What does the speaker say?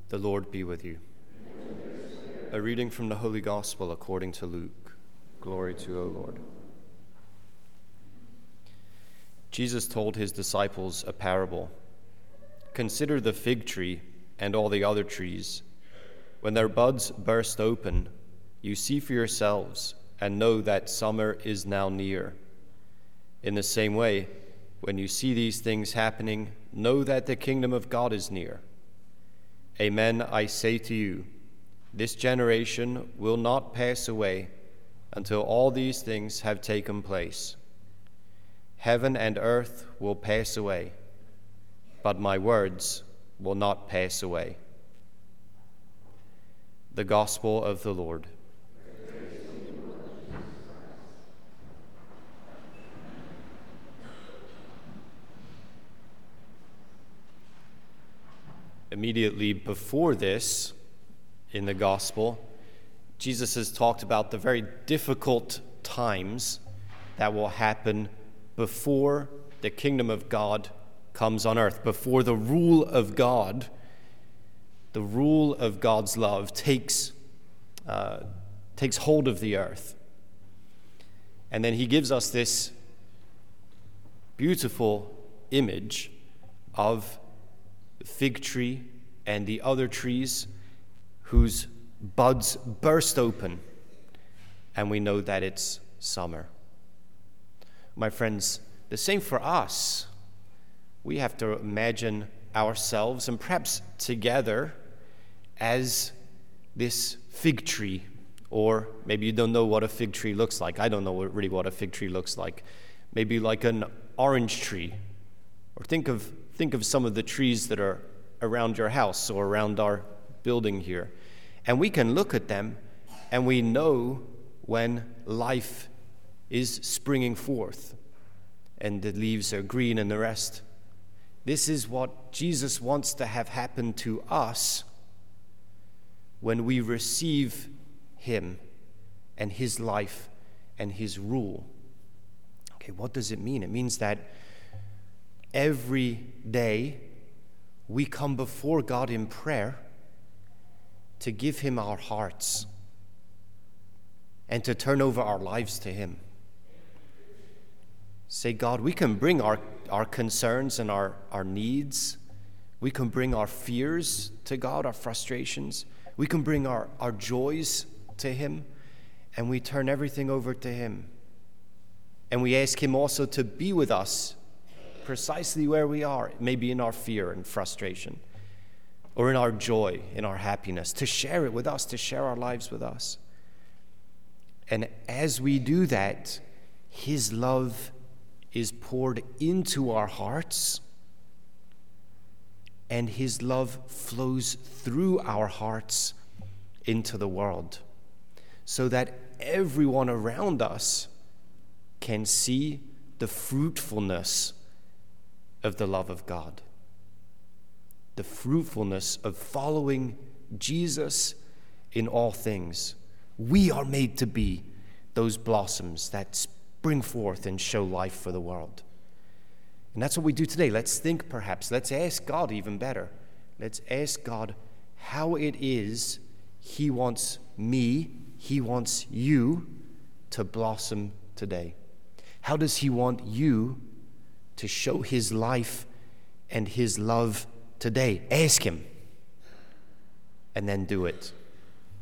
The Lord be with you. A reading from the Holy Gospel according to Luke. Glory to you, O Lord. Jesus told his disciples a parable. Consider the fig tree and all the other trees. When their buds burst open, you see for yourselves and know that summer is now near. In the same way, when you see these things happening, know that the kingdom of God is near. Amen, I say to you, this generation will not pass away until all these things have taken place. Heaven and earth will pass away, but my words will not pass away. The Gospel of the Lord. Immediately before this, in the Gospel, Jesus has talked about the very difficult times that will happen before the kingdom of God comes on earth, before the rule of God, the rule of God's love takes hold of the earth. And then he gives us this beautiful image of the fig tree and the other trees whose buds burst open, and we know that it's summer. My friends, the same for us. We have to imagine ourselves, and perhaps together, as this fig tree. Or maybe you don't know what a fig tree looks like. I don't know really what a fig tree looks like. Maybe like an orange tree. Or think of some of the trees that are around your house or around our building here. And we can look at them and we know when life is springing forth and the leaves are green and the rest. This is what Jesus wants to have happen to us when we receive him and his life and his rule. Okay, what does it mean? It means that every day we come before God in prayer to give him our hearts and to turn over our lives to him. Say, God, we can bring our concerns and our needs. We can bring our fears to God, our frustrations. We can bring our joys to him, and we turn everything over to him. And we ask him also to be with us precisely where we are, maybe in our fear and frustration, or in our joy, in our happiness, to share it with us, to share our lives with us. And as we do that, his love is poured into our hearts, and his love flows through our hearts into the world, so that everyone around us can see the fruitfulness of the love of God, the fruitfulness of following Jesus in all things. We are made to be those blossoms that spring forth and show life for the world. And that's what we do today. Let's think perhaps. Let's ask God even better. Let's ask God how it is he wants me, he wants you to blossom today. How does he want you to show his life and his love today? Ask him, and then do it.